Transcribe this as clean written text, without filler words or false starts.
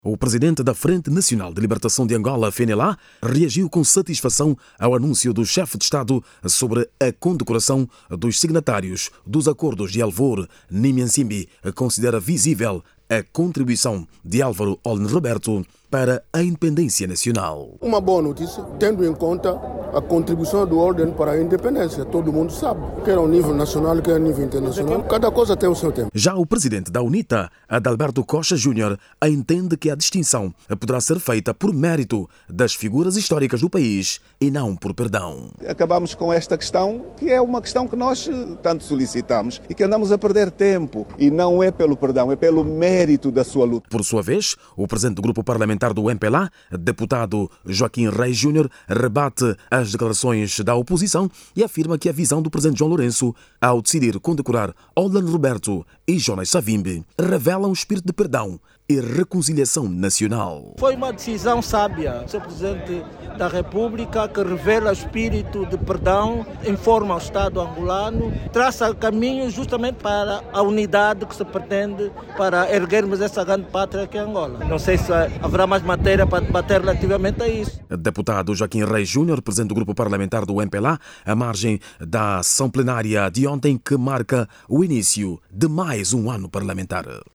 O presidente da Frente Nacional de Libertação de Angola, FNLA, reagiu com satisfação ao anúncio do chefe de Estado sobre a condecoração dos signatários dos acordos de Alvor. Nimiansimbi considera visível a contribuição de Álvaro Olden Roberto para a independência nacional. Uma boa notícia, tendo em conta a contribuição do Olden para a independência. Todo mundo sabe, quer ao nível nacional, quer ao nível internacional. Cada coisa tem o seu tempo. Já o presidente da UNITA, Adalberto Costa Júnior, entende que a distinção poderá ser feita por mérito das figuras históricas do país e não por perdão. Acabamos com esta questão, que é uma questão que nós tanto solicitamos e que andamos a perder tempo. E não é pelo perdão, é pelo mérito da sua luta. Por sua vez, o presidente do grupo parlamentar do MPLA, deputado Joaquim Reis Júnior, rebate as declarações da oposição e afirma que a visão do presidente João Lourenço, ao decidir condecorar Olden Roberto e Jonas Savimbi, revela um espírito de perdão e reconciliação nacional. Foi uma decisão sábia, Sr. Presidente da República, que revela espírito de perdão, informa o Estado angolano, traça caminho justamente para a unidade que se pretende para erguermos essa grande pátria que é Angola. Não sei se haverá mais matéria para debater relativamente a isso. Deputado Joaquim Reis Júnior, presidente do grupo parlamentar do MPLA, à margem da ação plenária de ontem que marca o início de mais um ano parlamentar.